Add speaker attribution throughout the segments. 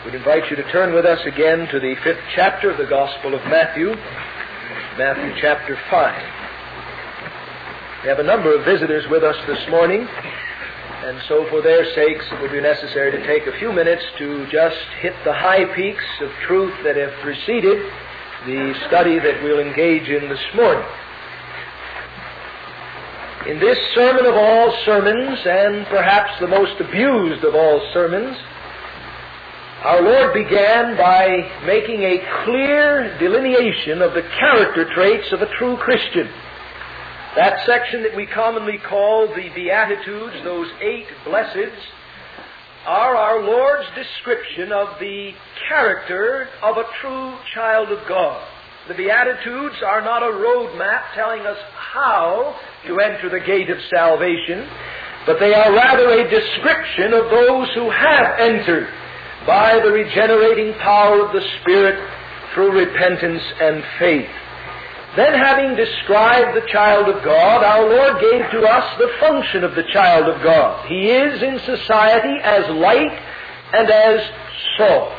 Speaker 1: We'd invite you to turn with us again to the 5th chapter of the Gospel of Matthew, Matthew chapter 5. We have a number of visitors with us this morning, and so for their sakes it will be necessary to take a few minutes to just hit the high peaks of truth that have preceded the study that we'll engage in this morning. In this sermon of all sermons, and perhaps the most abused of all sermons, our Lord began by making a clear delineation of the character traits of a true Christian. That section that we commonly call the Beatitudes, those 8 blesseds, are our Lord's description of the character of a true child of God. The Beatitudes are not a roadmap telling us how to enter the gate of salvation, but they are rather a description of those who have entered by the regenerating power of the Spirit through repentance and faith. Then, having described the child of God, our Lord gave to us the function of the child of God. He is in society as light and as salt.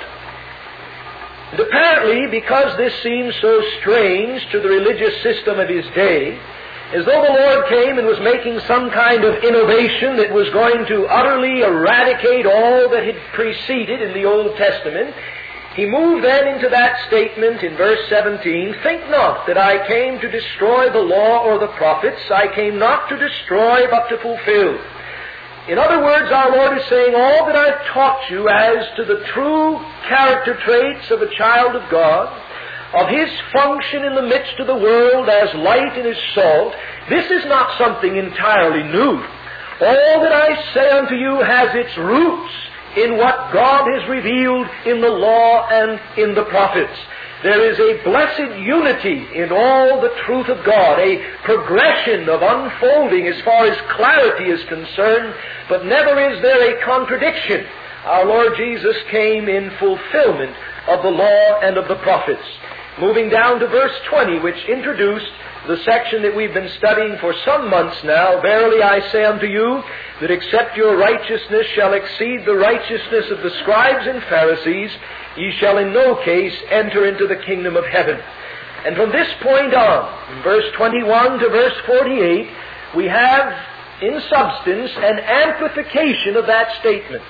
Speaker 1: And apparently, because this seems so strange to the religious system of his day, as though the Lord came and was making some kind of innovation that was going to utterly eradicate all that had preceded in the Old Testament, he moved then into that statement in verse 17, "Think not that I came to destroy the law or the prophets. I came not to destroy but to fulfill." In other words, our Lord is saying, all that I've taught you as to the true character traits of a child of God, of His function in the midst of the world as light and as salt, this is not something entirely new. All that I say unto you has its roots in what God has revealed in the law and in the prophets. There is a blessed unity in all the truth of God, a progression of unfolding as far as clarity is concerned, but never is there a contradiction. Our Lord Jesus came in fulfillment of the law and of the prophets. Moving down to verse 20, which introduced the section that we've been studying for some months now, "Verily I say unto you, that except your righteousness shall exceed the righteousness of the scribes and Pharisees, ye shall in no case enter into the kingdom of heaven." And from this point on, from verse 21 to verse 48, we have, in substance, an amplification of that statement.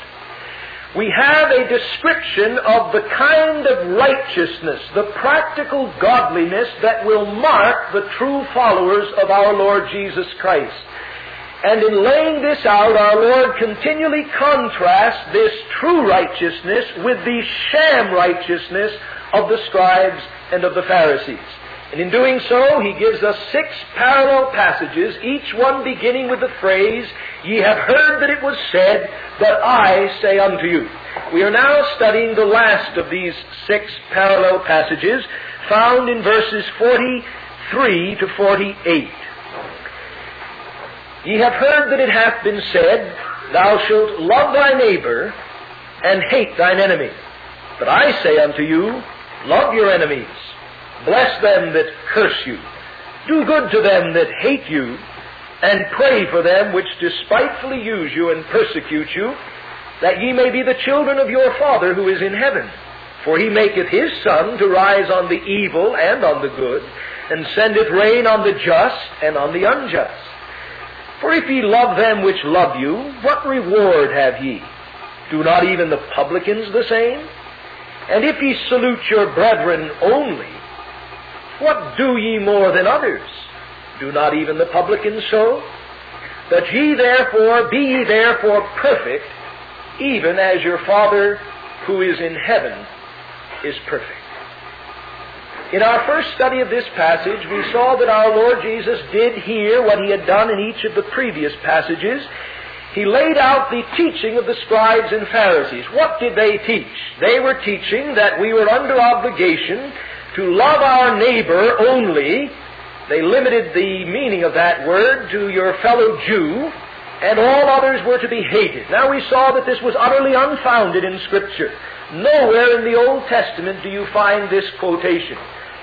Speaker 1: We have a description of the kind of righteousness, the practical godliness that will mark the true followers of our Lord Jesus Christ. And in laying this out, our Lord continually contrasts this true righteousness with the sham righteousness of the scribes and of the Pharisees. And in doing so, He gives us 6 parallel passages, each one beginning with the phrase, "Ye have heard that it was said, but I say unto you." We are now studying the last of these 6 parallel passages, found in verses 43 to 48. "Ye have heard that it hath been said, Thou shalt love thy neighbor, and hate thine enemy. But I say unto you, love your enemies. Bless them that curse you. Do good to them that hate you, and pray for them which despitefully use you and persecute you, that ye may be the children of your Father who is in heaven. For He maketh His sun to rise on the evil and on the good, and sendeth rain on the just and on the unjust. For if ye love them which love you, what reward have ye? Do not even the publicans the same? And if ye salute your brethren only, what do ye more than others? Do not even the publicans so? But be ye therefore perfect, even as your Father who is in heaven is perfect." In our first study of this passage, we saw that our Lord Jesus did here what He had done in each of the previous passages. He laid out the teaching of the scribes and Pharisees. What did they teach? They were teaching that we were under obligation to love our neighbor only. They limited the meaning of that word to your fellow Jew, and all others were to be hated. Now we saw that this was utterly unfounded in Scripture. Nowhere in the Old Testament do you find this quotation.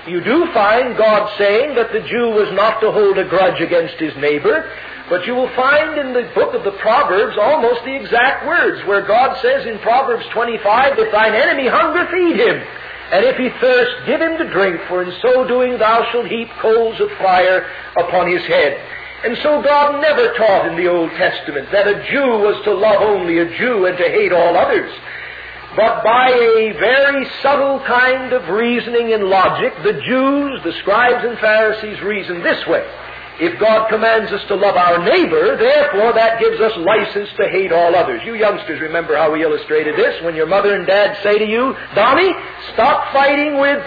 Speaker 1: You do find God saying that the Jew was not to hold a grudge against his neighbor, but you will find in the book of the Proverbs almost the exact words, where God says in Proverbs 25, if thine enemy hunger, feed him, and if he thirst, give him to drink, for in so doing thou shalt heap coals of fire upon his head. And so God never taught in the Old Testament that a Jew was to love only a Jew and to hate all others. But by a very subtle kind of reasoning and logic, the Jews, the scribes and Pharisees, reasoned this way. If God commands us to love our neighbor, therefore that gives us license to hate all others. You youngsters remember how we illustrated this when your mother and dad say to you, Donnie, stop fighting with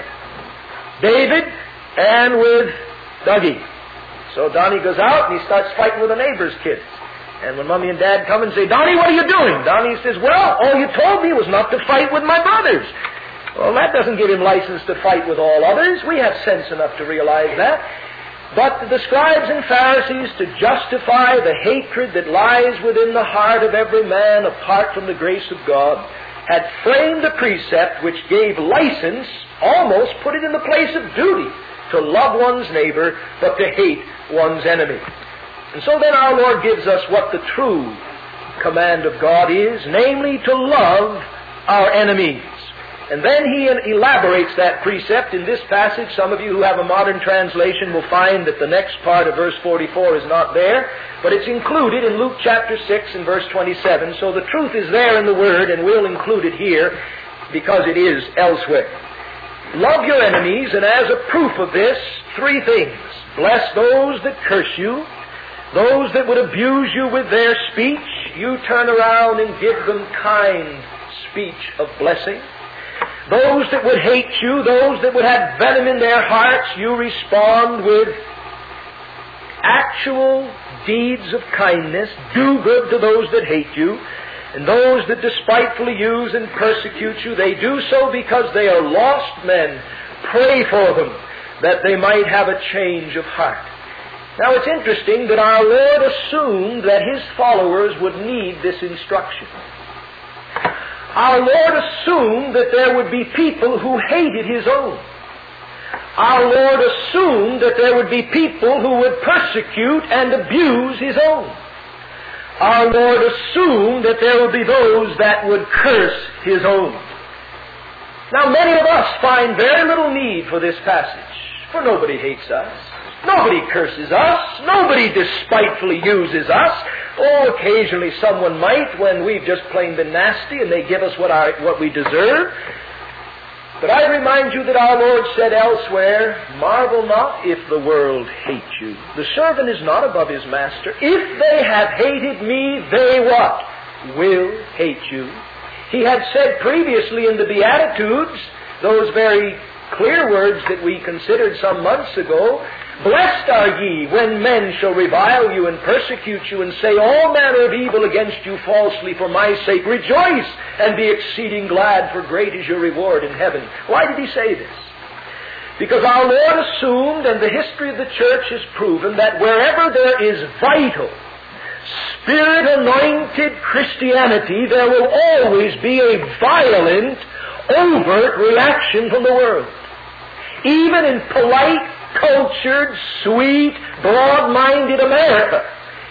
Speaker 1: David and with Dougie. So Donnie goes out and he starts fighting with the neighbor's kids. And when Mommy and Dad come and say, Donnie, what are you doing? Donnie says, well, all you told me was not to fight with my brothers. Well, that doesn't give him license to fight with all others. We have sense enough to realize that. But the scribes and Pharisees, to justify the hatred that lies within the heart of every man apart from the grace of God, had framed a precept which gave license, almost put it in the place of duty, to love one's neighbor, but to hate one's enemy. And so then our Lord gives us what the true command of God is, namely to love our enemies. And then He elaborates that precept in this passage. Some of you who have a modern translation will find that the next part of verse 44 is not there, but it's included in Luke chapter 6 and verse 27. So the truth is there in the Word, and we'll include it here because it is elsewhere. Love your enemies, and as a proof of this, three things. Bless those that curse you. Those that would abuse you with their speech, you turn around and give them kind speech of blessing. Those that would hate you, those that would have venom in their hearts, you respond with actual deeds of kindness. Do good to those that hate you. And those that despitefully use and persecute you, they do so because they are lost men. Pray for them that they might have a change of heart. Now it's interesting that our Lord assumed that His followers would need this instruction. Our Lord assumed that there would be people who hated His own. Our Lord assumed that there would be people who would persecute and abuse His own. Our Lord assumed that there would be those that would curse His own. Now many of us find very little need for this passage, for nobody hates us. Nobody curses us. Nobody despitefully uses us. Oh, occasionally someone might when we've just plain been nasty and they give us what we deserve. But I remind you that our Lord said elsewhere, marvel not if the world hate you. The servant is not above his master. If they have hated me, they what? Will hate you. He had said previously in the Beatitudes, those very clear words that we considered some months ago, blessed are ye when men shall revile you and persecute you and say all manner of evil against you falsely for my sake. Rejoice and be exceeding glad, for great is your reward in heaven. Why did He say this? Because our Lord assumed, and the history of the church has proven, that wherever there is vital, Spirit-anointed Christianity, there will always be a violent, overt reaction from the world. Even in polite, cultured, sweet, broad-minded America,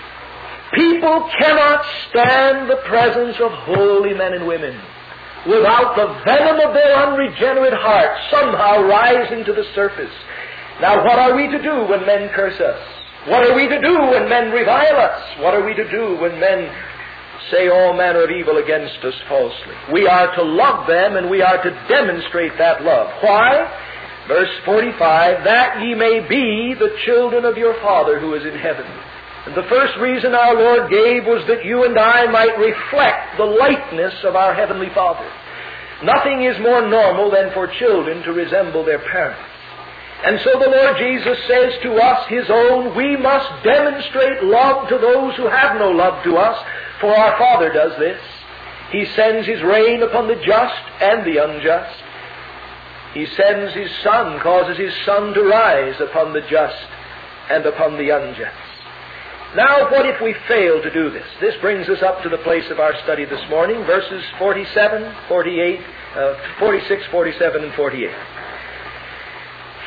Speaker 1: people cannot stand the presence of holy men and women without the venom of their unregenerate hearts somehow rising to the surface. Now, what are we to do when men curse us? What are we to do when men revile us? What are we to do when men say all manner of evil against us falsely? We are to love them, and we are to demonstrate that love. Why? Verse 45, that ye may be the children of your Father who is in heaven. And the first reason our Lord gave was that you and I might reflect the likeness of our Heavenly Father. Nothing is more normal than for children to resemble their parents. And so the Lord Jesus says to us, His own, we must demonstrate love to those who have no love to us, for our Father does this. He sends His rain upon the just and the unjust. He sends His sun, causes His sun to rise upon the just and upon the unjust. Now, what if we fail to do this? This brings us up to the place of our study this morning, verses 47, 48, 46, 47, and 48.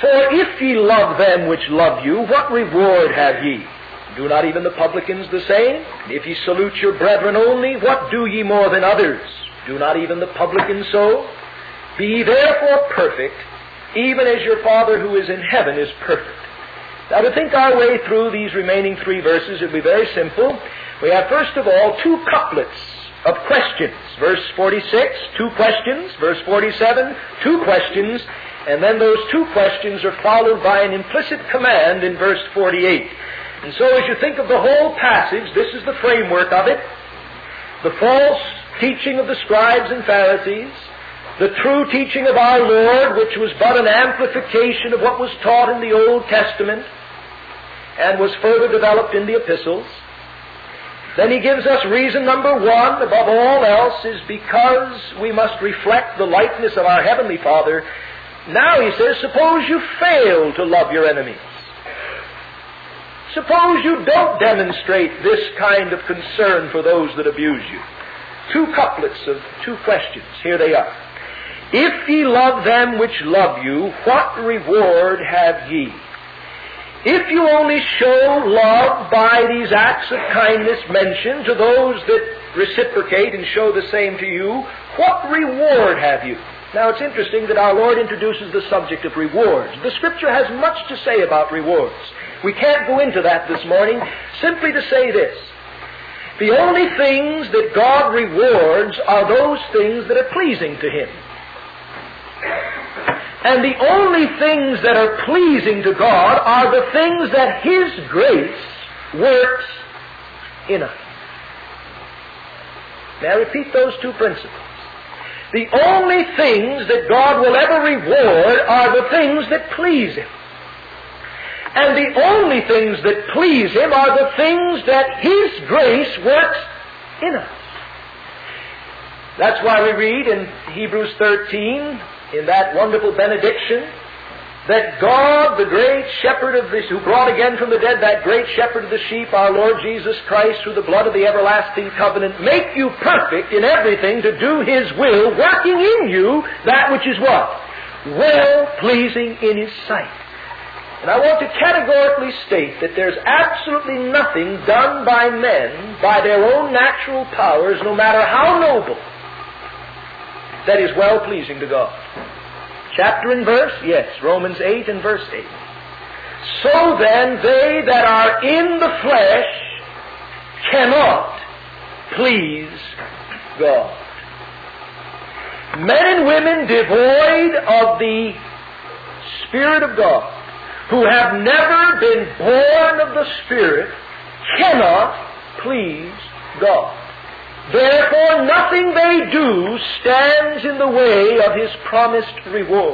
Speaker 1: For if ye love them which love you, what reward have ye? Do not even the publicans the same? If ye salute your brethren only, what do ye more than others? Do not even the publicans so? Be ye therefore perfect, even as your Father who is in heaven is perfect. Now, to think our way through these remaining 3 verses, it will be very simple. We have, first of all, 2 couplets of questions. Verse 46, 2 questions. Verse 47, 2 questions. And then those 2 questions are followed by an implicit command in verse 48. And so as you think of the whole passage, this is the framework of it. The false teaching of the scribes and Pharisees, the true teaching of our Lord, which was but an amplification of what was taught in the Old Testament and was further developed in the epistles. Then he gives us reason number 1, above all else, is because we must reflect the likeness of our Heavenly Father. Now he says, suppose you fail to love your enemies. Suppose you don't demonstrate this kind of concern for those that abuse you. 2 couplets of 2 questions. Here they are. If ye love them which love you, what reward have ye? If you only show love by these acts of kindness mentioned to those that reciprocate and show the same to you, what reward have you? Now it's interesting that our Lord introduces the subject of rewards. The Scripture has much to say about rewards. We can't go into that this morning, simply to say this. The only things that God rewards are those things that are pleasing to Him. And the only things that are pleasing to God are the things that His grace works in us. May I repeat those 2 principles? The only things that God will ever reward are the things that please Him. And the only things that please Him are the things that His grace works in us. That's why we read in Hebrews 13, in that wonderful benediction, that God, the great shepherd of this, who brought again from the dead that great shepherd of the sheep, our Lord Jesus Christ, through the blood of the everlasting covenant, make you perfect in everything to do His will, working in you that which is what? Well-pleasing in His sight. And I want to categorically state that there's absolutely nothing done by men, by their own natural powers, no matter how noble, that is well-pleasing to God. Chapter and verse? Yes, Romans 8 and verse 8. So then, they that are in the flesh cannot please God. Men and women devoid of the Spirit of God, who have never been born of the Spirit, cannot please God. Therefore, nothing they do stands in the way of His promised reward.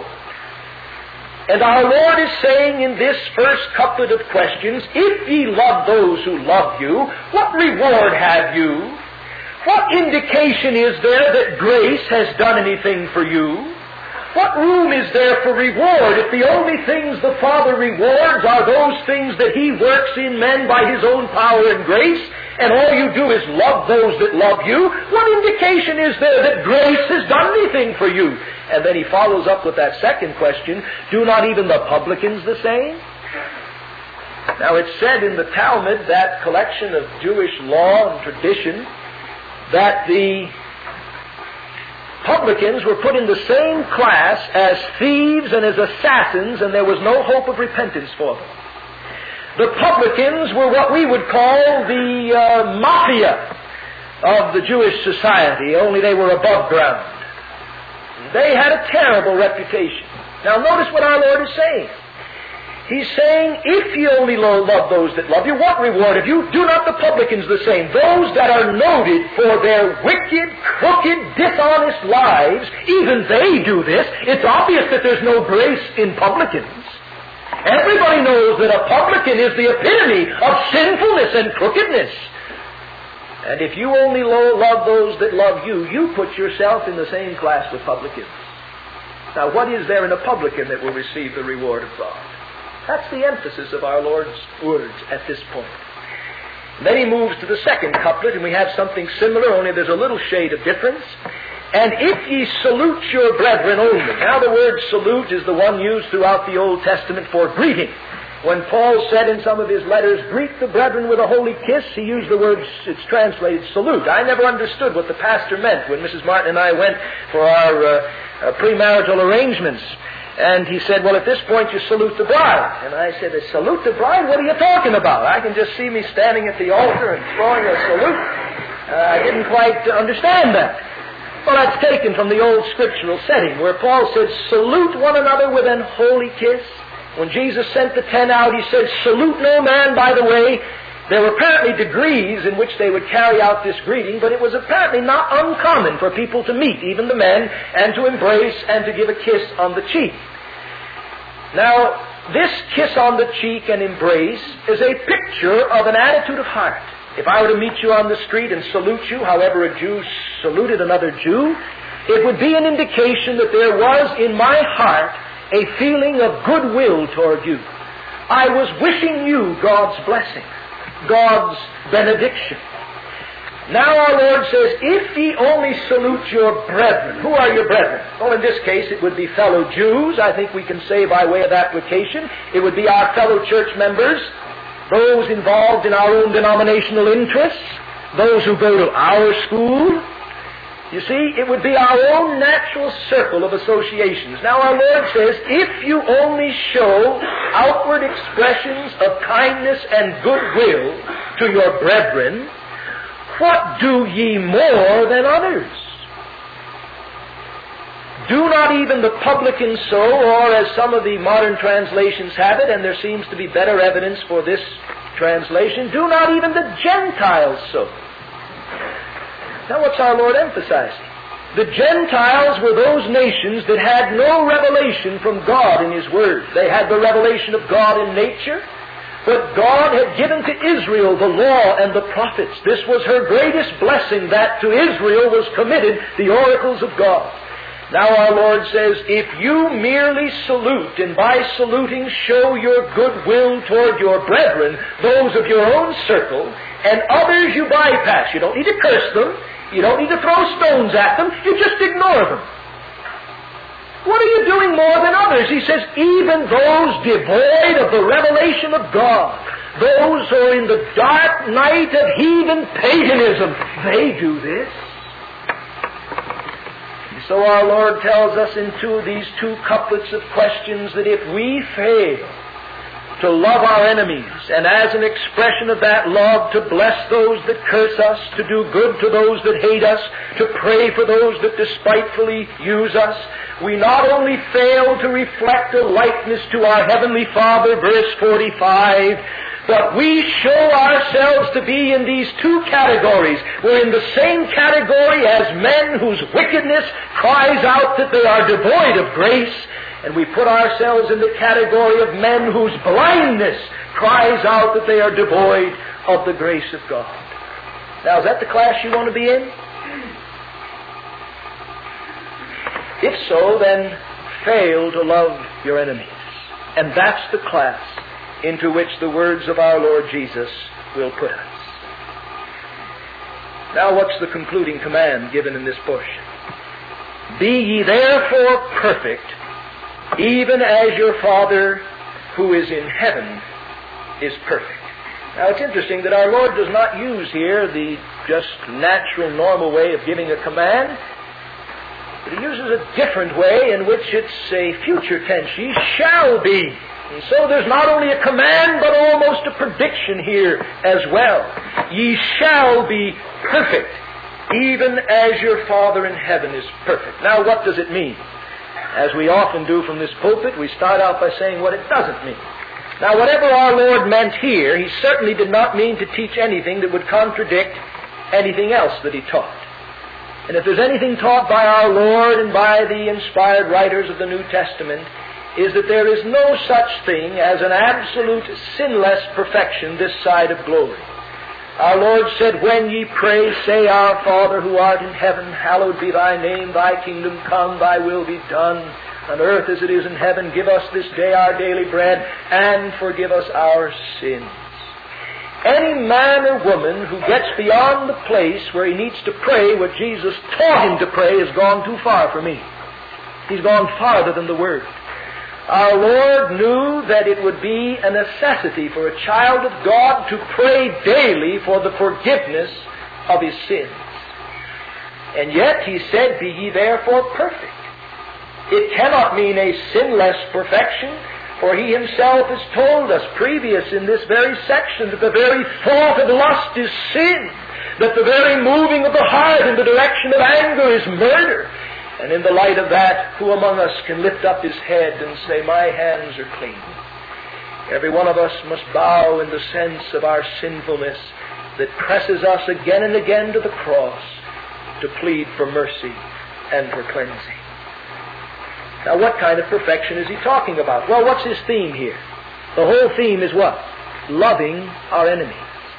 Speaker 1: And our Lord is saying in this first couplet of questions, if ye love those who love you, what reward have you? What indication is there that grace has done anything for you? What room is there for reward if the only things the Father rewards are those things that He works in men by His own power and grace, and all you do is love those that love you? What indication is there that grace has done anything for you? And then He follows up with that second question, do not even the publicans the same? Now it's said in the Talmud, that collection of Jewish law and tradition, that the publicans were put in the same class as thieves and as assassins, and there was no hope of repentance for them. The publicans were what we would call the mafia of the Jewish society, only they were above ground. They had a terrible reputation. Now notice what our Lord is saying. He's saying, if you only love those that love you, what reward have you? Do not the publicans the same? Those that are noted for their wicked, crooked, dishonest lives, even they do this. It's obvious that there's no grace in publicans. Everybody knows that a publican is the epitome of sinfulness and crookedness. And if you only love those that love you, you put yourself in the same class with publicans. Now, what is there in a publican that will receive the reward of God? That's the emphasis of our Lord's words at this point. And then He moves to the second couplet, and we have something similar, only there's a little shade of difference. And if ye salute your brethren only. Now the word salute is the one used throughout the Old Testament for greeting. When Paul said in some of his letters, greet the brethren with a holy kiss, he used the word, it's translated salute. I never understood what the pastor meant when Mrs. Martin and I went for our premarital arrangements. And he said, well, at this point you salute the bride. And I said, salute the bride? What are you talking about? I can just see me standing at the altar and throwing a salute. I didn't quite understand that. Well, that's taken from the old scriptural setting where Paul said, salute one another with an holy kiss. When Jesus sent the 10 out, he said, salute no man by the way. There were apparently degrees in which they would carry out this greeting, but it was apparently not uncommon for people to meet, even the men, and to embrace and to give a kiss on the cheek. Now, this kiss on the cheek and embrace is a picture of an attitude of heart. If I were to meet you on the street and salute you, however a Jew saluted another Jew, it would be an indication that there was in my heart a feeling of goodwill toward you. I was wishing you God's blessing, God's benediction. Now our Lord says, if ye only salute your brethren. Who are your brethren? Well, in this case, it would be fellow Jews. I think we can say by way of application. It would be our fellow church members, those involved in our own denominational interests, those who go to our school. You see, it would be our own natural circle of associations. Now our Lord says, if you only show outward expressions of kindness and goodwill to your brethren, what do ye more than others? Do not even the publicans so, or as some of the modern translations have it, and there seems to be better evidence for this translation, do not even the Gentiles so. Now what's our Lord emphasizing? The Gentiles were those nations that had no revelation from God in His Word. They had the revelation of God in nature, but God had given to Israel the law and the prophets. This was her greatest blessing, that to Israel was committed the oracles of God. Now our Lord says, if you merely salute, and by saluting show your goodwill toward your brethren, those of your own circle, and others you bypass. You don't need to curse them. You don't need to throw stones at them. You just ignore them. What are you doing more than others? He says, even those devoid of the revelation of God, those who are in the dark night of heathen paganism, they do this. And so our Lord tells us in these two couplets of questions that if we fail to love our enemies, and as an expression of that love to bless those that curse us, to do good to those that hate us, to pray for those that despitefully use us, we not only fail to reflect a likeness to our Heavenly Father, verse 45, but we show ourselves to be in these two categories. We're in the same category as men whose wickedness cries out that they are devoid of grace, and we put ourselves in the category of men whose blindness cries out that they are devoid of the grace of God. Now, is that the class you want to be in? If so, then fail to love your enemies. And that's the class into which the words of our Lord Jesus will put us. Now, what's the concluding command given in this portion? Be ye therefore perfect, even as your Father who is in heaven is perfect. Now, it's interesting that our Lord does not use here the just natural, normal way of giving a command, but He uses a different way in which it's a future tense. Ye shall be. And so there's not only a command, but almost a prediction here as well. Ye shall be perfect, even as your Father in heaven is perfect. Now, what does it mean? As we often do from this pulpit, we start out by saying what it doesn't mean. Now, whatever our Lord meant here, He certainly did not mean to teach anything that would contradict anything else that He taught. And if there's anything taught by our Lord and by the inspired writers of the New Testament, is that there is no such thing as an absolute sinless perfection this side of glory. Our Lord said, when ye pray, say, Our Father who art in heaven, hallowed be thy name, thy kingdom come, thy will be done, on earth as it is in heaven. Give us this day our daily bread, and forgive us our sins. any man or woman who gets beyond the place where he needs to pray what Jesus taught him to pray has gone too far for me. He's gone farther than the Word. Our Lord knew that it would be a necessity for a child of God to pray daily for the forgiveness of his sins. And yet He said, "Be ye therefore perfect." It cannot mean a sinless perfection, for He Himself has told us previous in this very section that the very thought of lust is sin, that the very moving of the heart in the direction of anger is murder. And in the light of that, who among us can lift up his head and say, "My hands are clean"? Every one of us must bow in the sense of our sinfulness that presses us again and again to the cross to plead for mercy and for cleansing. Now, what kind of perfection is he talking about? Well, what's his theme here? The whole theme is what? Loving our enemies.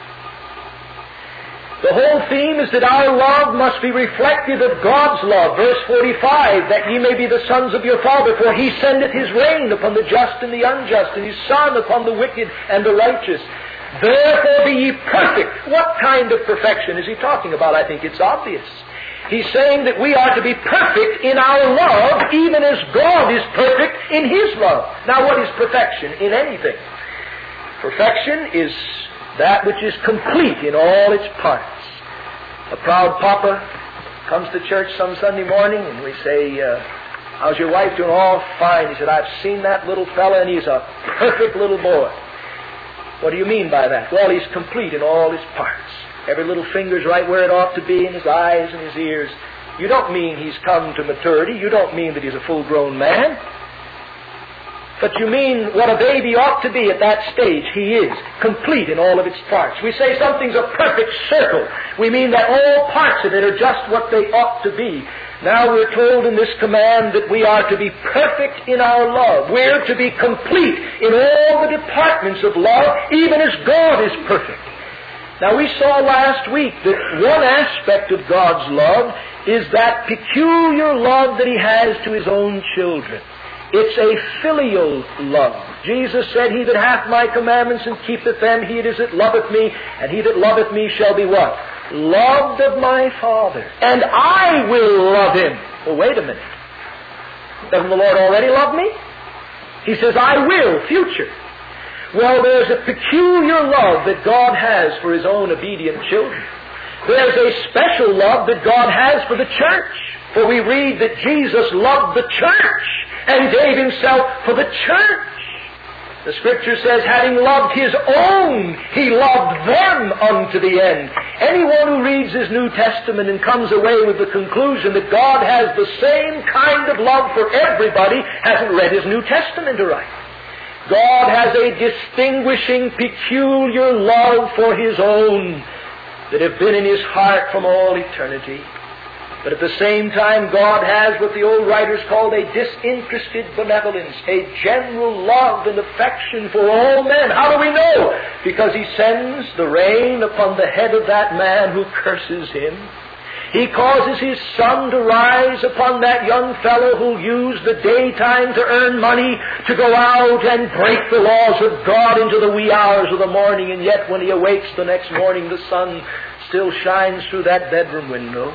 Speaker 1: The whole theme is that our love must be reflective of God's love. Verse 45, "That ye may be the sons of your Father, for He sendeth His rain upon the just and the unjust, and His sun upon the wicked and the righteous. Therefore be ye perfect." What kind of perfection is he talking about? I think it's obvious. He's saying that we are to be perfect in our love, even as God is perfect in His love. Now, what is perfection in anything? Perfection is that which is complete in all its parts. A proud papa comes to church some Sunday morning and we say, "How's your wife doing?" "Oh, fine." He said, "I've seen that little fella and he's a perfect little boy." What do you mean by that? Well, he's complete in all his parts. Every little finger's right where it ought to be, in his eyes and his ears. You don't mean he's come to maturity. You don't mean that he's a full-grown man. But you mean what a baby ought to be at that stage. He is complete in all of its parts. We say something's a perfect circle. We mean that all parts of it are just what they ought to be. Now we're told in this command that we are to be perfect in our love. We're to be complete in all the departments of love, even as God is perfect. Now we saw last week that one aspect of God's love is that peculiar love that He has to His own children. It's a filial love. Jesus said, "He that hath my commandments and keepeth them, he it is that loveth me, and he that loveth me shall be" what? "Loved of my Father, and I will love him." Well, wait a minute. Doesn't the Lord already love me? He says, "I will," future. Well, there's a peculiar love that God has for His own obedient children. There's a special love that God has for the church. For we read that Jesus loved the church and gave Himself for the church. The Scripture says, having loved His own, He loved them unto the end. Anyone who reads His New Testament and comes away with the conclusion that God has the same kind of love for everybody hasn't read His New Testament aright. God has a distinguishing, peculiar love for His own that have been in His heart from all eternity. But at the same time, God has what the old writers called a disinterested benevolence, a general love and affection for all men. How do we know? Because He sends the rain upon the head of that man who curses him. He causes His sun to rise upon that young fellow who'll use the daytime to earn money, to go out and break the laws of God into the wee hours of the morning, and yet when he awakes the next morning, the sun still shines through that bedroom window.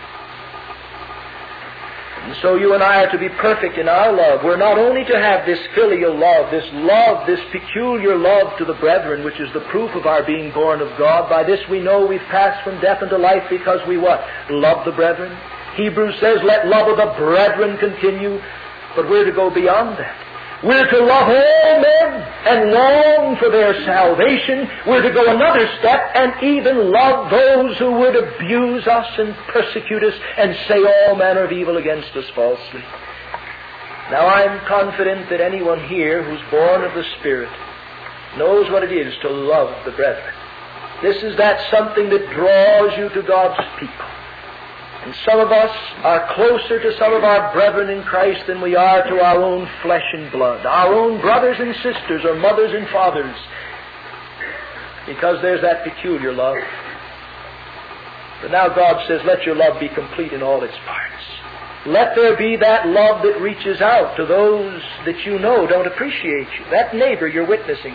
Speaker 1: And so you and I are to be perfect in our love. We're not only to have this filial love, this peculiar love to the brethren, which is the proof of our being born of God. By this we know we've passed from death unto life because we what? Love the brethren. Hebrews says, let love of the brethren continue. But we're to go beyond that. We're to love all men and long for their salvation. We're to go another step and even love those who would abuse us and persecute us and say all manner of evil against us falsely. Now I'm confident that anyone here who's born of the Spirit knows what it is to love the brethren. This is that something that draws you to God's people. And some of us are closer to some of our brethren in Christ than we are to our own flesh and blood, our own brothers and sisters or mothers and fathers, because there's that peculiar love. But now God says, let your love be complete in all its parts. Let there be that love that reaches out to those that you know don't appreciate you, that neighbor you're witnessing to.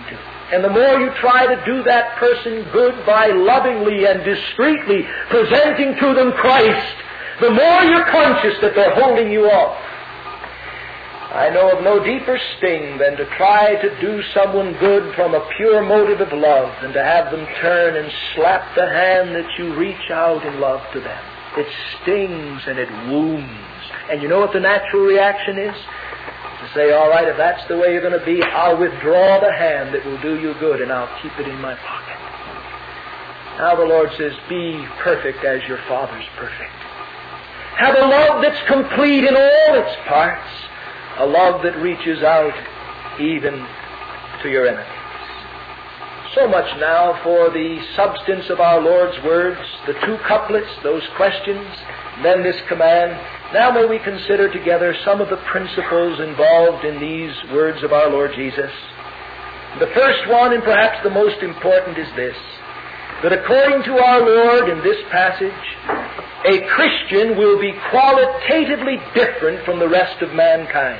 Speaker 1: And the more you try to do that person good by lovingly and discreetly presenting to them Christ, the more you're conscious that they're holding you off. I know of no deeper sting than to try to do someone good from a pure motive of love than to have them turn and slap the hand that you reach out in love to them. It stings and it wounds. And you know what the natural reaction is? To say, all right, if that's the way you're going to be, I'll withdraw the hand that will do you good and I'll keep it in my pocket. Now the Lord says, be perfect as your Father's perfect. Have a love that's complete in all its parts. A love that reaches out even to your enemies. So much now for the substance of our Lord's words, the two couplets, those questions, then this command. Now may we consider together some of the principles involved in these words of our Lord Jesus. The first one, and perhaps the most important, is this, that according to our Lord in this passage, a Christian will be qualitatively different from the rest of mankind.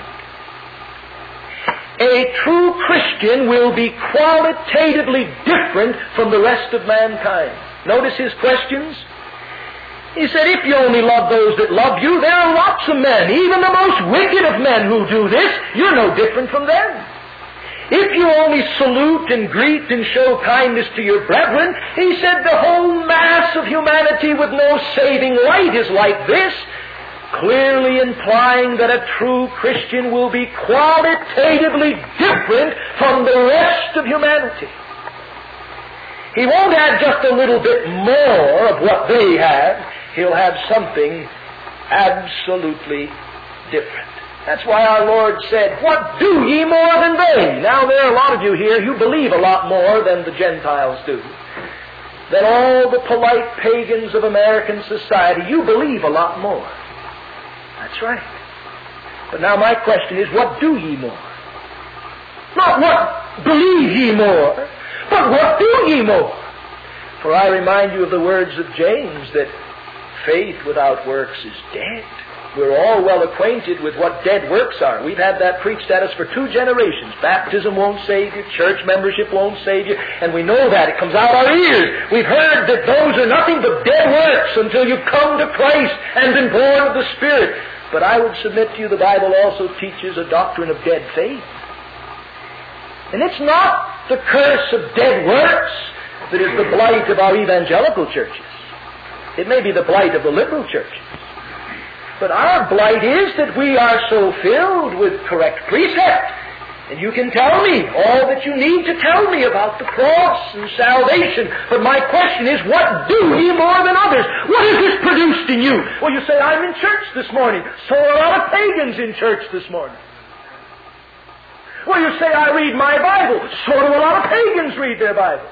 Speaker 1: A true Christian will be qualitatively different from the rest of mankind. Notice his questions. He said, if you only love those that love you, there are lots of men, even the most wicked of men who do this. You're no different from them. If you only salute and greet and show kindness to your brethren, he said, the whole mass of humanity with no saving light is like this, clearly implying that a true Christian will be qualitatively different from the rest of humanity. He won't have just a little bit more of what they have. He'll have something absolutely different. That's why our Lord said, what do ye more than they? Now there are a lot of you here who believe a lot more than the Gentiles do. Than all the polite pagans of American society. You believe a lot more. That's right. But now my question is, what do ye more? Not what believe ye more, but what do ye more? For I remind you of the words of James that faith without works is dead. We're all well acquainted with what dead works are. We've had that preached at us for 2 generations. Baptism won't save you. Church membership won't save you. And we know that. It comes out our ears. We've heard that those are nothing but dead works until you come to Christ and been born of the Spirit. But I would submit to you the Bible also teaches a doctrine of dead faith. And it's not the curse of dead works that is the blight of our evangelical churches. It may be the blight of the liberal churches. But our blight is that we are so filled with correct precept. And you can tell me all that you need to tell me about the cross and salvation. But my question is, what do ye more than others? What has this produced in you? Well, you say, I'm in church this morning. So are a lot of pagans in church this morning. Well, you say, I read my Bible. So do a lot of pagans read their Bibles.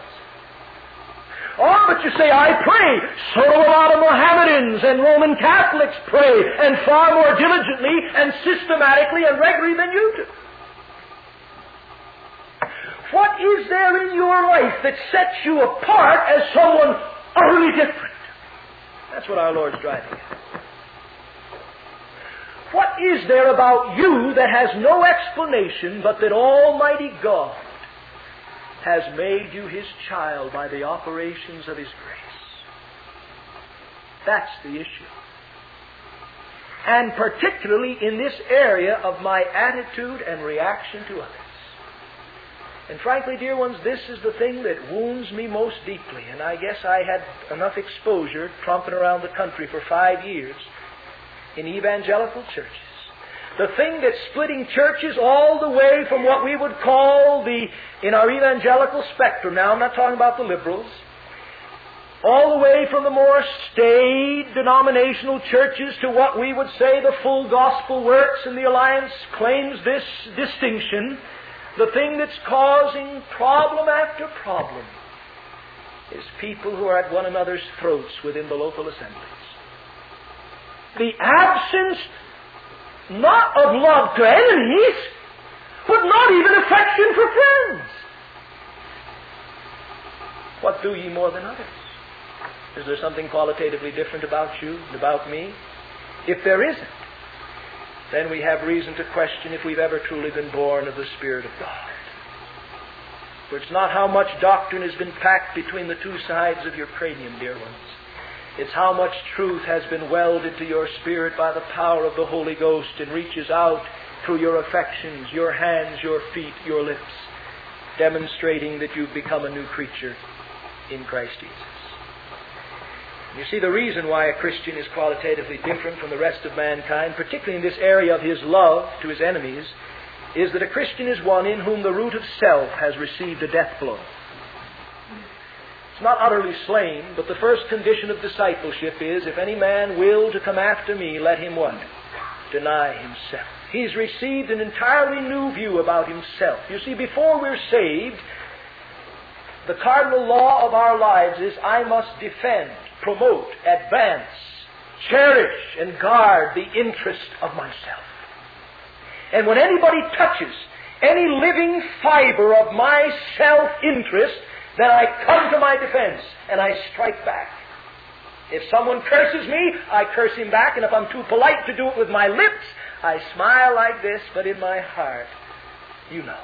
Speaker 1: Oh, but you say, I pray. So do a lot of Mohammedans and Roman Catholics pray, and far more diligently and systematically and regularly than you do. What is there in your life that sets you apart as someone utterly different? That's what our Lord's driving at. What is there about you that has no explanation but that Almighty God has made you His child by the operations of His grace? That's the issue. And particularly in this area of my attitude and reaction to others. And frankly, dear ones, this is the thing that wounds me most deeply. And I guess I had enough exposure tromping around the country for 5 years in evangelical churches. The thing that's splitting churches all the way from what we would call in our evangelical spectrum, now I'm not talking about the liberals, all the way from the more staid denominational churches to what we would say the full gospel works, and the Alliance claims this distinction. The thing that's causing problem after problem is people who are at one another's throats within the local assemblies. The absence not of love to enemies, but not even affection for friends. What do ye more than others? Is there something qualitatively different about you, about me? If there isn't, then we have reason to question if we've ever truly been born of the Spirit of God. For it's not how much doctrine has been packed between the two sides of your cranium, dear ones. It's how much truth has been welded to your spirit by the power of the Holy Ghost and reaches out through your affections, your hands, your feet, your lips, demonstrating that you've become a new creature in Christ Jesus. You see, the reason why a Christian is qualitatively different from the rest of mankind, particularly in this area of his love to his enemies, is that a Christian is one in whom the root of self has received a death blow. It's not utterly slain, but the first condition of discipleship is, if any man will to come after me, let him what? Deny himself. He's received an entirely new view about himself. You see, before we're saved, the cardinal law of our lives is I must defend, promote, advance, cherish, and guard the interest of myself. And when anybody touches any living fiber of my self-interest, then I come to my defense and I strike back. If someone curses me, I curse him back, and if I'm too polite to do it with my lips, I smile like this, but in my heart, you know.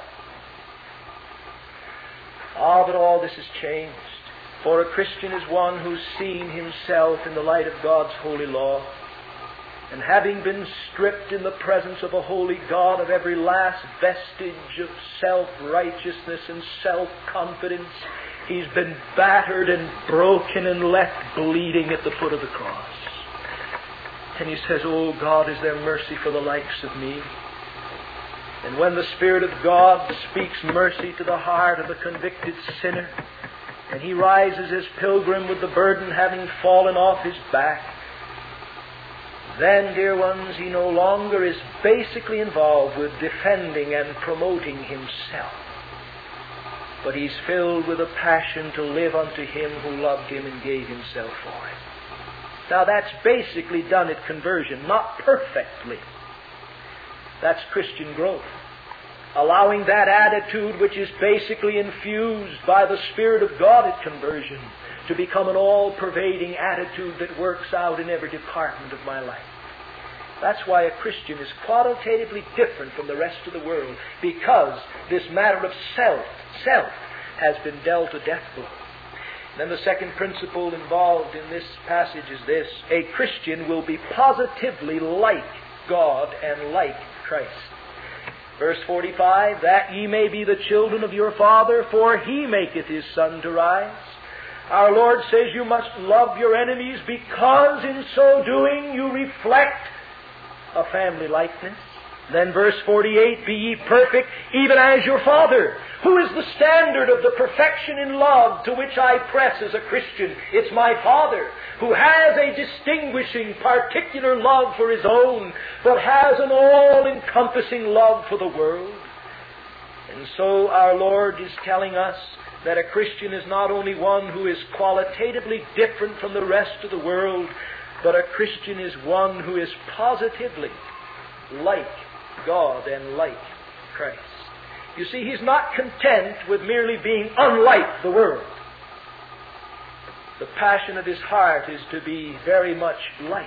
Speaker 1: But all this has changed. For a Christian is one who's seen himself in the light of God's holy law, and having been stripped in the presence of a holy God of every last vestige of self-righteousness and self-confidence, he's been battered and broken and left bleeding at the foot of the cross. And he says, "Oh God, is there mercy for the likes of me?" And when the Spirit of God speaks mercy to the heart of the convicted sinner, and he rises as pilgrim with the burden having fallen off his back, then, dear ones, he no longer is basically involved with defending and promoting himself, but he's filled with a passion to live unto Him who loved him and gave himself for him. Now that's basically done at conversion, not perfectly. That's Christian growth. Allowing that attitude which is basically infused by the Spirit of God at conversion to become an all-pervading attitude that works out in every department of my life. That's why a Christian is qualitatively different from the rest of the world, because this matter of self has been dealt a death blow. Then the second principle involved in this passage is this: a Christian will be positively like God and like Christ. Verse 45, "That ye may be the children of your Father, for He maketh His sun to rise." Our Lord says you must love your enemies because in so doing you reflect a family likeness. Then verse 48, "Be ye perfect, even as your Father." Who is the standard of the perfection in love to which I press as a Christian? It's my Father, who has a distinguishing, particular love for His own, but has an all-encompassing love for the world. And so our Lord is telling us that a Christian is not only one who is qualitatively different from the rest of the world, but a Christian is one who is positively like God and like Christ. You see, he's not content with merely being unlike the world. The passion of his heart is to be very much like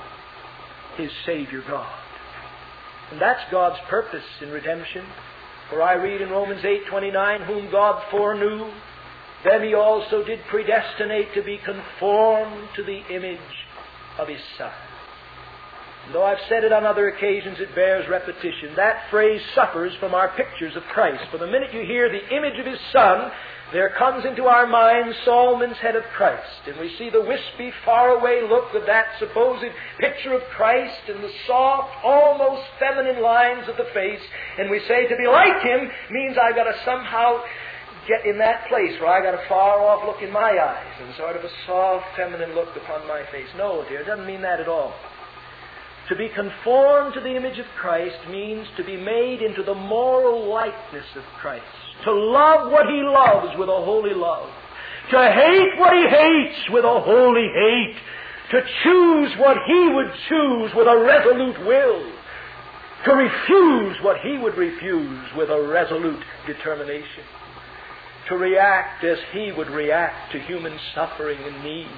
Speaker 1: his Savior God. And that's God's purpose in redemption. For I read in Romans 8:29, "Whom God foreknew, them He also did predestinate to be conformed to the image of His Son." And though I've said it on other occasions, it bears repetition. That phrase suffers from our pictures of Christ. For the minute you hear the image of His Son, there comes into our minds Solomon's head of Christ. And we see the wispy, faraway look of that supposed picture of Christ and the soft, almost feminine lines of the face. And we say to be like Him means I've got to somehow get in that place where I've got a far-off look in my eyes and sort of a soft, feminine look upon my face. No, dear, it doesn't mean that at all. To be conformed to the image of Christ means to be made into the moral likeness of Christ. To love what He loves with a holy love. To hate what He hates with a holy hate. To choose what He would choose with a resolute will. To refuse what He would refuse with a resolute determination. To react as He would react to human suffering and need.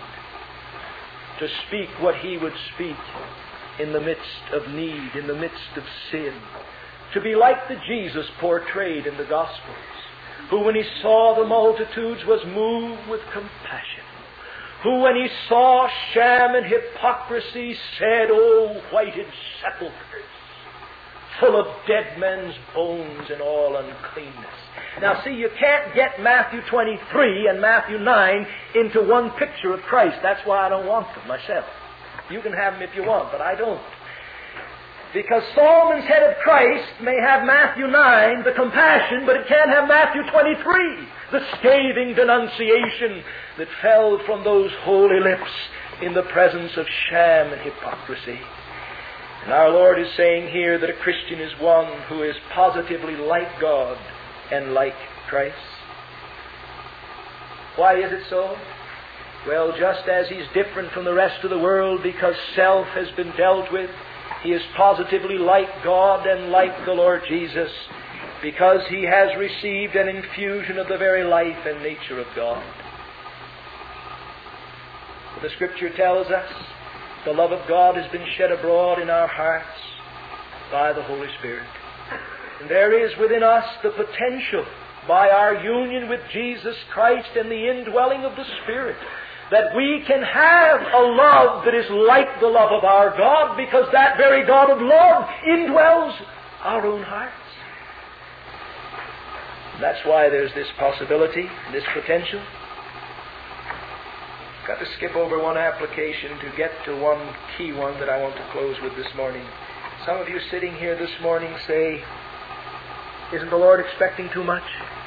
Speaker 1: To speak what He would speak in the midst of need, in the midst of sin. To be like the Jesus portrayed in the Gospels, who when he saw the multitudes was moved with compassion, who when he saw sham and hypocrisy said, "O whited sepulchres, full of dead men's bones and all uncleanness." Now see, you can't get Matthew 23 and Matthew 9 into one picture of Christ. That's why I don't want them myself. You can have them if you want, but I don't. Because Solomon's head of Christ may have Matthew 9, the compassion, but it can't have Matthew 23, the scathing denunciation that fell from those holy lips in the presence of sham and hypocrisy. And our Lord is saying here that a Christian is one who is positively like God and like Christ. Why is it so? Well, just as he's different from the rest of the world because self has been dealt with, he is positively like God and like the Lord Jesus because he has received an infusion of the very life and nature of God. The Scripture tells us the love of God has been shed abroad in our hearts by the Holy Spirit. And there is within us the potential, by our union with Jesus Christ and the indwelling of the Spirit, that we can have a love that is like the love of our God, because that very God of love indwells our own hearts. And that's why there's this possibility, this potential. I've got to skip over one application to get to one key one that I want to close with this morning. Some of you sitting here this morning say, "Isn't the Lord expecting too much?"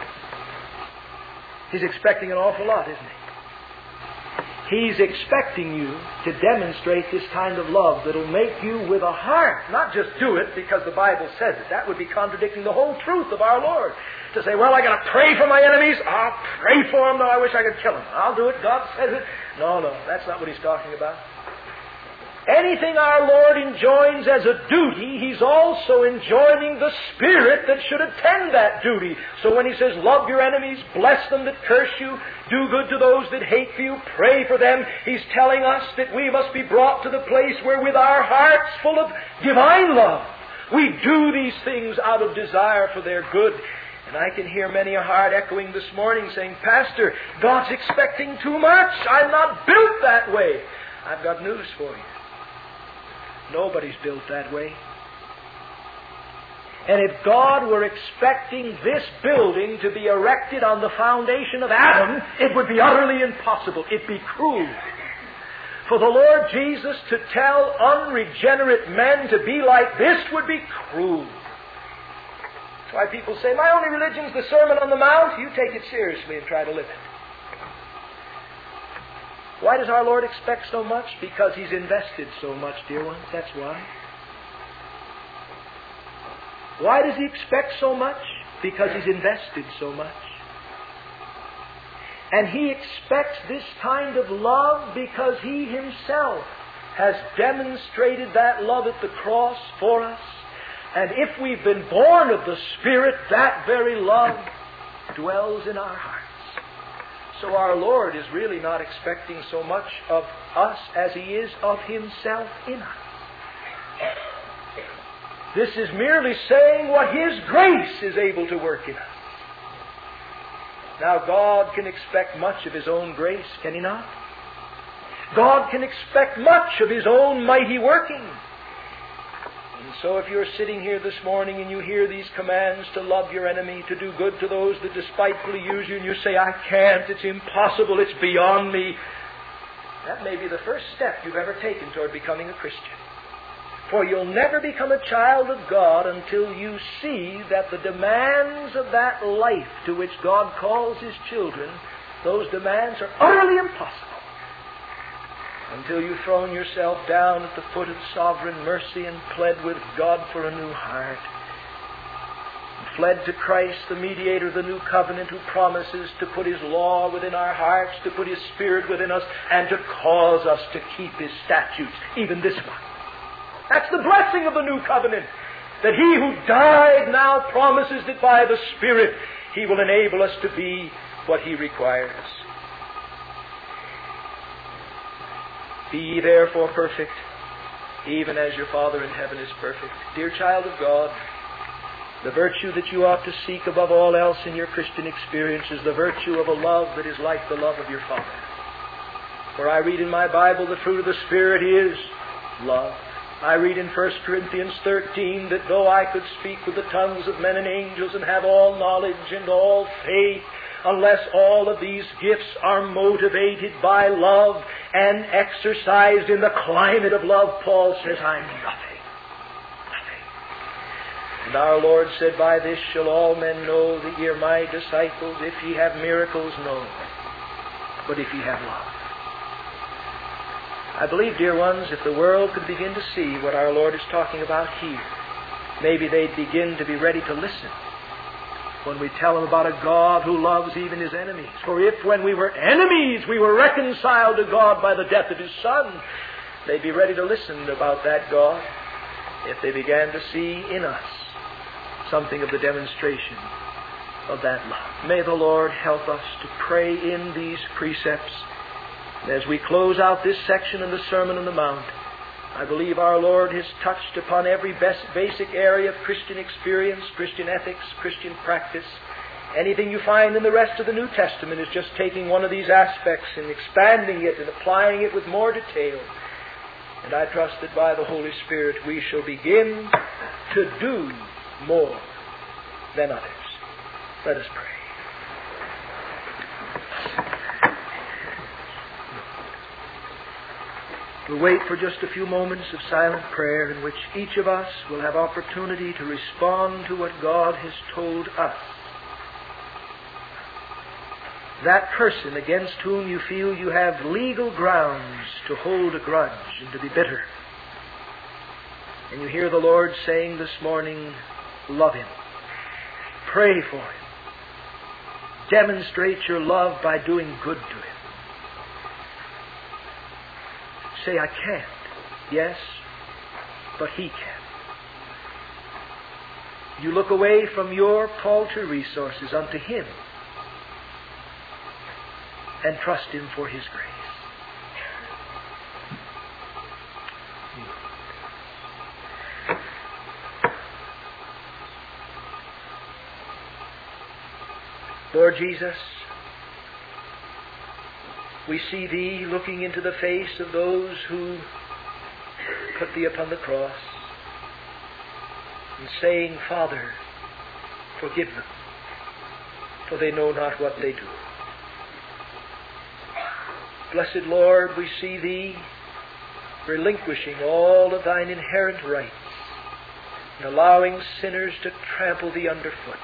Speaker 1: He's expecting an awful lot, isn't He? He's expecting you to demonstrate this kind of love that will make you with a heart, not just do it because the Bible says it. That would be contradicting the whole truth of our Lord. To say, "Well, I got to pray for my enemies. I'll pray for them, though I wish I could kill them. I'll do it. God says it." No, that's not what He's talking about. Anything our Lord enjoins as a duty, He's also enjoining the Spirit that should attend that duty. So when He says, "Love your enemies, bless them that curse you, do good to those that hate you, pray for them," He's telling us that we must be brought to the place where with our hearts full of divine love, we do these things out of desire for their good. And I can hear many a heart echoing this morning saying, "Pastor, God's expecting too much. I'm not built that way." I've got news for you. Nobody's built that way. And if God were expecting this building to be erected on the foundation of Adam, it would be utterly impossible. It'd be cruel. For the Lord Jesus to tell unregenerate men to be like this would be cruel. That's why people say, "My only religion's the Sermon on the Mount." You take it seriously and try to live it. Why does our Lord expect so much? Because He's invested so much, dear ones. That's why. Why does He expect so much? Because He's invested so much. And He expects this kind of love because He Himself has demonstrated that love at the cross for us. And if we've been born of the Spirit, that very love dwells in our hearts. So our Lord is really not expecting so much of us as He is of Himself in us. This is merely saying what His grace is able to work in us. Now, God can expect much of His own grace, can He not? God can expect much of His own mighty working. And so if you're sitting here this morning and you hear these commands to love your enemy, to do good to those that despitefully use you, and you say, "I can't, it's impossible, it's beyond me," that may be the first step you've ever taken toward becoming a Christian. For you'll never become a child of God until you see that the demands of that life to which God calls His children, those demands are utterly impossible. Until you've thrown yourself down at the foot of sovereign mercy and pled with God for a new heart. And fled to Christ, the mediator of the new covenant, who promises to put His law within our hearts, to put His Spirit within us, and to cause us to keep His statutes, even this one. That's the blessing of the new covenant, that He who died now promises that by the Spirit He will enable us to be what He requires. Be ye therefore perfect, even as your Father in heaven is perfect. Dear child of God, The virtue that you ought to seek above all else in your Christian experience is the virtue of a love that is like the love of your Father. For I read in my Bible the fruit of the Spirit is love. I read in 1 Corinthians 13 that though I could speak with the tongues of men and angels and have all knowledge and all faith, unless all of these gifts are motivated by love and exercised in the climate of love, Paul says, I'm nothing. And our Lord said, by this shall all men know that ye are my disciples, if ye have miracles, no, but if ye have love. I believe, dear ones, if the world could begin to see what our Lord is talking about here, maybe they'd begin to be ready to listen when we tell them about a God who loves even His enemies. For if when we were enemies we were reconciled to God by the death of His Son, they'd be ready to listen about that God if they began to see in us something of the demonstration of that love. May the Lord help us to pray in these precepts. And as we close out this section in the Sermon on the Mount, I believe our Lord has touched upon every basic area of Christian experience, Christian ethics, Christian practice. Anything you find in the rest of the New Testament is just taking one of these aspects and expanding it and applying it with more detail. And I trust that by the Holy Spirit we shall begin to do more than others. Let us pray. We'll wait for just a few moments of silent prayer in which each of us will have opportunity to respond to what God has told us. That person against whom you feel you have legal grounds to hold a grudge and to be bitter. And you hear the Lord saying this morning, love him. Pray for him. Demonstrate your love by doing good to him. Say, I can't. Yes, but he can. You look away from your paltry resources unto him and trust him for his grace. Lord Jesus, we see Thee looking into the face of those who put Thee upon the cross and saying, Father, forgive them, for they know not what they do. Blessed Lord, we see Thee relinquishing all of Thine inherent rights and allowing sinners to trample Thee underfoot.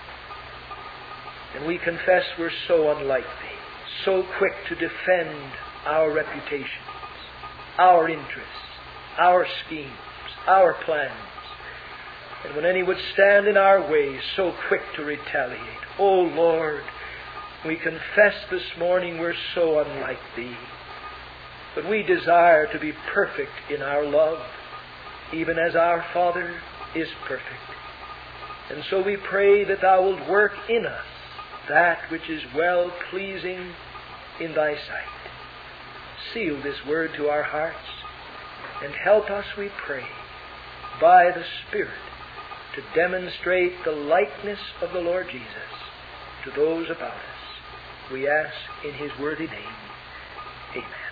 Speaker 1: And we confess we're so unlike Thee, so quick to defend our reputations, our interests, our schemes, our plans. And when any would stand in our way, so quick to retaliate. Oh Lord, we confess this morning we're so unlike Thee. But we desire to be perfect in our love, even as our Father is perfect. And so we pray that Thou wilt work in us that which is well-pleasing in Thy sight. Seal this word to our hearts and help us, we pray, by the Spirit to demonstrate the likeness of the Lord Jesus to those about us. We ask in His worthy name. Amen.